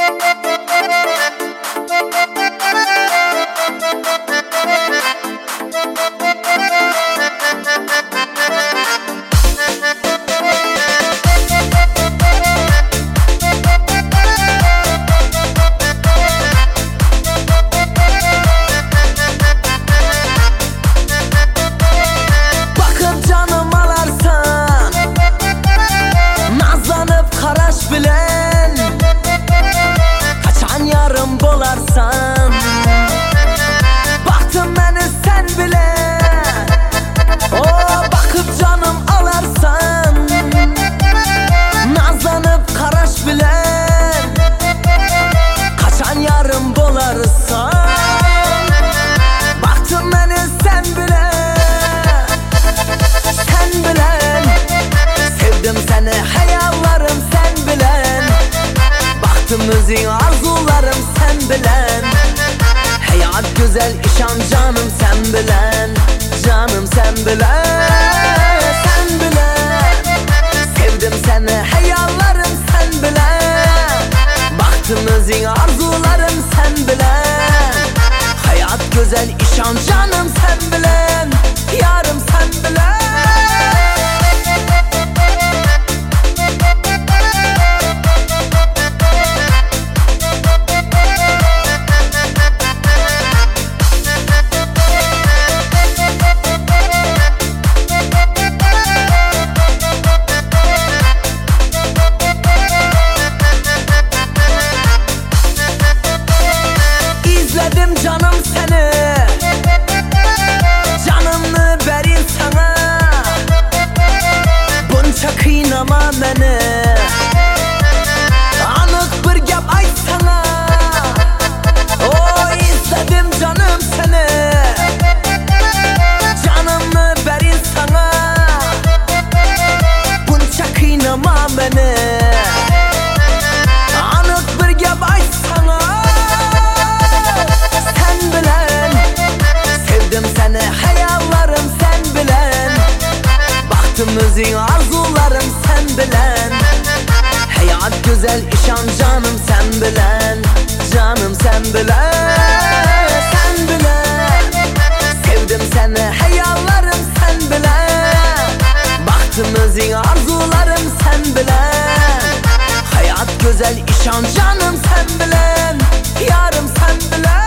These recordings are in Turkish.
bolarsan, baktım beni sen bile. Oh, bakıp canım alarsan, nazlanıp karaş bilen, kaçan yarım bolarsan, baktım beni sen bile. Sen bilen, sevdim seni hayallarım sen bilen, baktım özün arzularım sen bilen. Hayat güzel işan canım sen bilen, canım sen bilen. Sen bilen, sevdim seni hayallarım sen bilen, baktım özün arzularım sen bilen. Hayat güzel işan canım sen bilen, yarım sen bilen. İzledim canım seni, canımı verin sana, bunca kıynama beni, anık bir gap ayt sana. Oh, izledim canım seni, canımı verin sana, bunca kıynama beni, anık bir gap ayt sana. Sen bilen, sevdim seni hayallarım sen bilen, baktım özün arzularım sen bilen. Hayat güzel işan canım sen bilen, canım sen bilen. Sen bilen, sevdim seni hayallarım sen bilen, baktım özün arzularım sen bilen. Hayat güzel işan canım sen bilen, yarım sen bilen.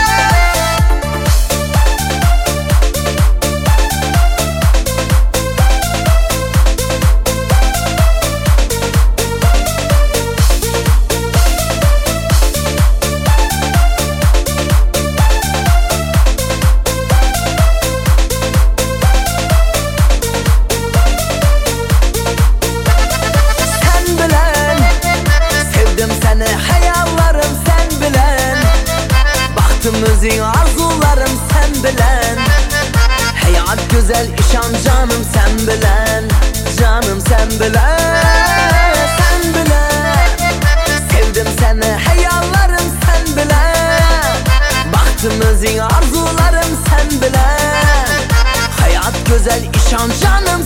Hayallarım sen bilen, baktım özün arzularım sen bilen. Hayat güzel işan canım sen bilen, canım sen bilen. Sen bilen, sevdim seni hayallarım sen bilen, baktım özün arzularım sen bilen. Hayat güzel işan canım